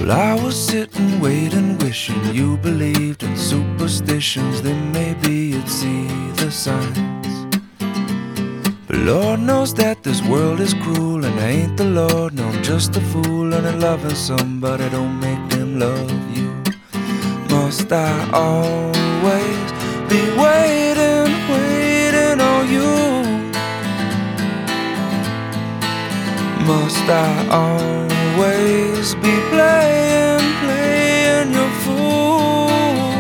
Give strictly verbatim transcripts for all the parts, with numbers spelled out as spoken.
Well, I was sitting, waiting, wishing you believed in superstitions. Then maybe you'd see the signs. But Lord knows that this world is cruel, and I ain't the Lord, no, I'm just a fool. And loving somebody don't make them love you. Must I always be waiting, waiting on you? Must I always be playing, playing your fool?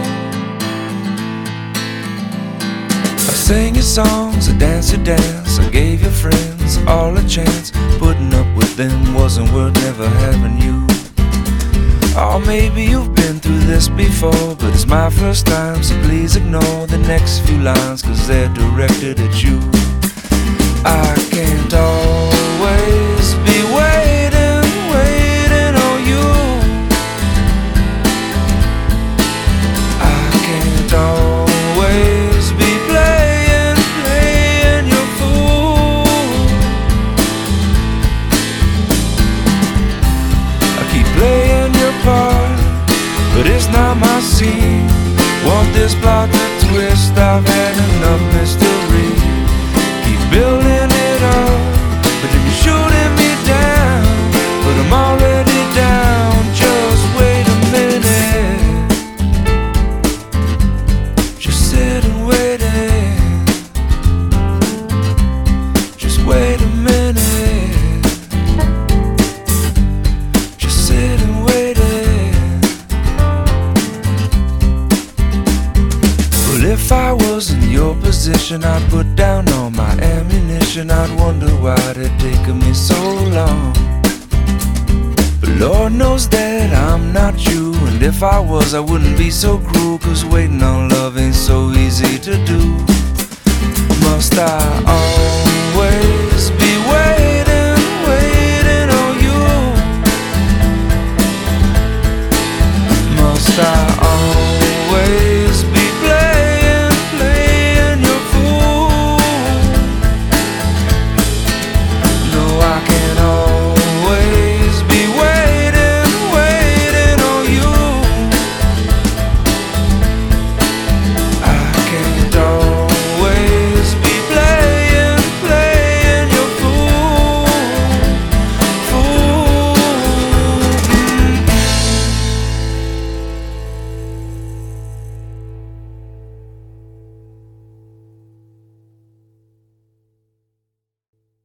I sang your songs, I danced your dance, I gave your friends all a chance. Putting up with them wasn't worth never having you. Or maybe you've been through this before, but it's my first time, so please ignore the next few lines, cause they're directed at you. I can't always be waiting, waiting on you. I can't always be playing, playing your fool. I keep playing your part, but it's not my scene. Want this plot to twist, I've had enough mystery. Keep building it up, but then you're shooting me down. But I'm already down, just wait a minute. Just sit and wait it. Just wait a minute. Just sit and wait it. Well, if I was in your position, I'd put down all my ammunition. I'd wonder why it taken me so long. But Lord knows that I'm not you, and if I was, I wouldn't be so cruel, cause waiting on love ain't so easy to do.